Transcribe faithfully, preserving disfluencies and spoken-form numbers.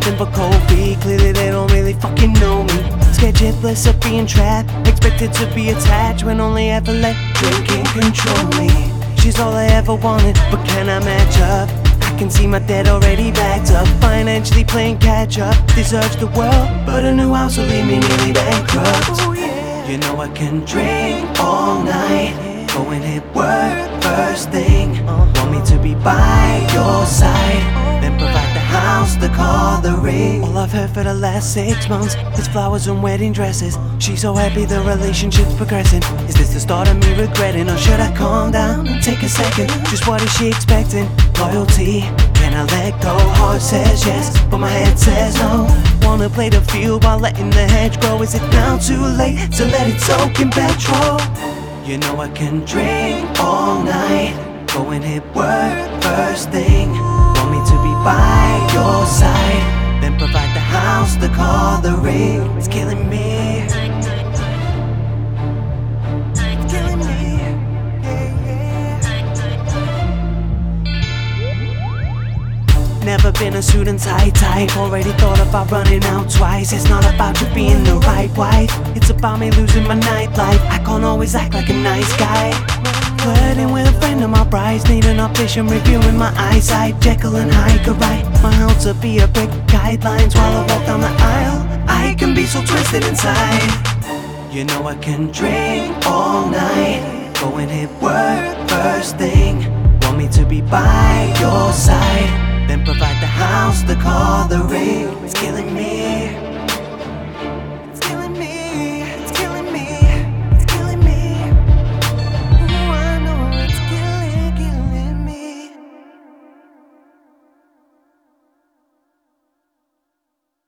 nothing but cold feet. Clearly they don't really fucking know me. Scared shitless of being trapped, expected to be attached when only ever let drinking control me. She's all I ever wanted, but can I match up? I can see my debt already backed up, financially playing catch up. Deserves the world, but a new house will leave me nearly bankrupt. You know I can drink all night, go and hit work first thing. Want me to be by your side, then provide the house, the car, the ring. All I've heard for the last six months is flowers and wedding dresses. She's so happy the relationship's progressing. Is this the start of me regretting, or should I calm down and take a second? Just what is she expecting? Loyalty, can I let go? Heart says yes, but my head says no. Wanna play the field while letting the hedge grow. Is it now too late to let it soak in petrol? You know I can drink all night, go and hit work first thing. Want me to be by your side, then provide the house, the car, the ring. It's killing me. It's killing me. Yeah, yeah. Never been a suit and tie type, already thought about running out twice. It's not about you being the right wife, it's about me losing my nightlife. I can't always act like a nice guy. Flirting with a friend of my brides, need an optician reviewing my eyesight. Jekyll and Hyde could write my how to be a brick guidelines while I walk down the aisle. I can be so twisted inside. You know I can drink all night, go and hit work first thing. Want me to be by your side, then provide the house, the car, the ring. It's killing me.